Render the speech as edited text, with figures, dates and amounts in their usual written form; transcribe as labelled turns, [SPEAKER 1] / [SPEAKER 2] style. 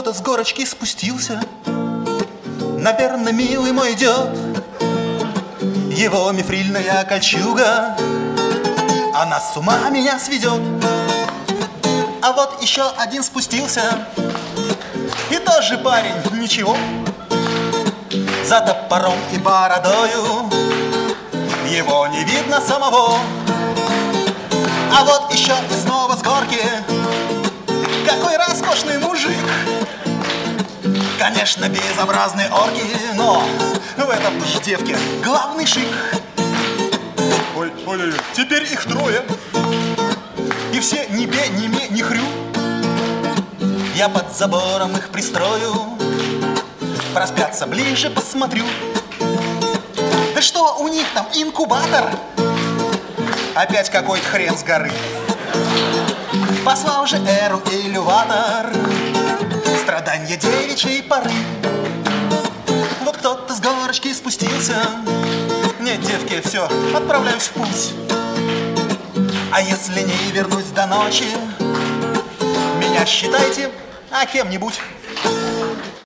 [SPEAKER 1] кто-то с горочки спустился. Наверно, милый мой идет. Его мифрильная кольчуга, она с ума меня сведет. А вот еще один спустился, и тоже парень, ничего. За топором и бородою его не видно самого. А вот еще и снова с горки какой роскошный мужик. Конечно, безобразные орки, но в этом девке главный шик. Ой, теперь их трое, и все ни бе, ни ме, ни хрю. Я под забором их пристрою, проспятся ближе посмотрю. Да что у них там, инкубатор? Опять какой-то хрен с горы. Послал же эру элеватор страдания девичьей поры. Вот кто-то с горочки спустился. Нет, девки, все, отправляюсь в путь. А если не вернусь до ночи, меня считайте кем-нибудь.